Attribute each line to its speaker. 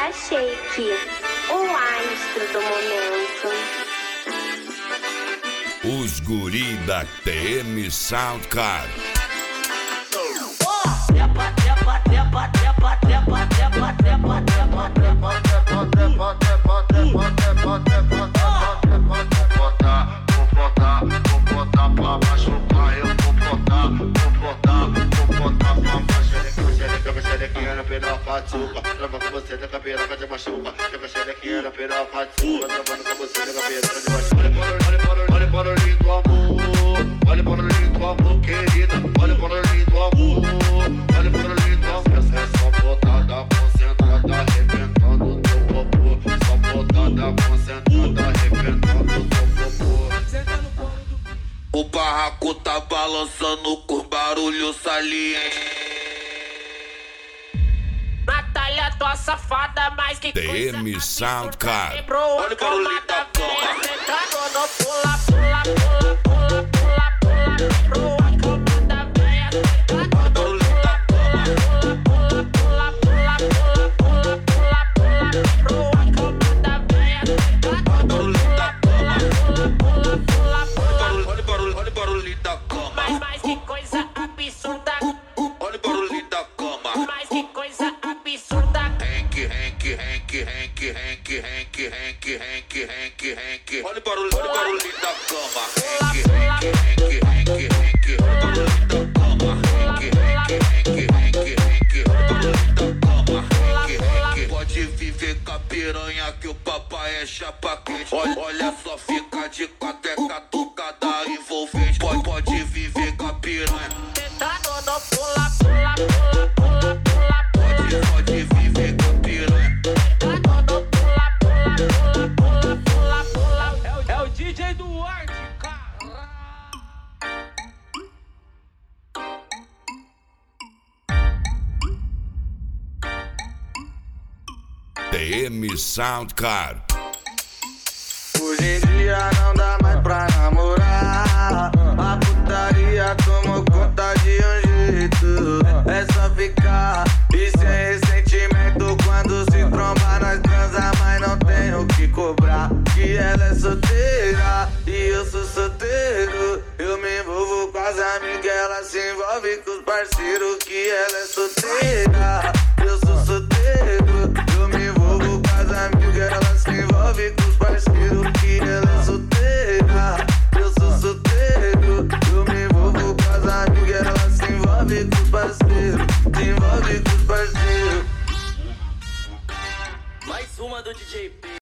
Speaker 1: da Shake, o astro do momento.
Speaker 2: Os guri da TM Soundcard.
Speaker 3: Trava com você da cabeça de machuca. Joga xerequinha na piroca de suca. Travando com você da cabeça de machuca. Olha para o lindo amor. Olha para o lindo amor, querida. Olha para o lindo amor. Olha para o lindo amor. Essa é só botada concentrada, arrebentando teu popô. Só botada concentrada, arrebentando teu popô. O barraco tá balançando com barulho saliente.
Speaker 4: Natália, tua safada, mas que
Speaker 2: TM Soundcard.
Speaker 3: Olha o barulho da cama.
Speaker 4: Sentado no pula, pula, pula, pula, pula, pula. Pro a cama da véia. Sentado no pula, pula, pula, pula, pula, pula, pula, pula. Pro a cama da véia. Sentado no pula, pula, pula, pula, pula.
Speaker 3: Olha o barulho da cama.
Speaker 4: Mas que coisa absurda.
Speaker 3: Olha o barulho da cama.
Speaker 4: Mas que coisa absurda.
Speaker 3: Olha o barulho da cama. Pode viver com a piranha que o papai é chapa quente. Olha só, fica de quatro, é catucada envolvente. Pode viver com a piranha.
Speaker 4: Sentado no pula, pula, pula, pula, pula.
Speaker 3: Pode viver com a piranha.
Speaker 4: Sentado no pula, pula, pula, pula, pula, pula.
Speaker 5: É o DJ Duarte, cara.
Speaker 2: TM Soundcard.
Speaker 6: Hoje em dia não dá mais pra namorar. A putaria tomou conta de um jeito. É só ficar e sem ressentimento. Quando se trombar nós transa, mas não tem o que cobrar. Que ela é solteira e eu sou solteiro. Eu me envolvo com as amigas, ela se envolve com os parceiros. Que ela é solteira, eu sou solteiro. Eu me envolvo com as amigas, ela se envolve com os parceiros. Que ela é solteira, eu sou solteiro. Eu me envolvo com as amigas, ela se envolve com os parceiros. Se envolve com os parceiros.
Speaker 5: Mais uma do DJ P.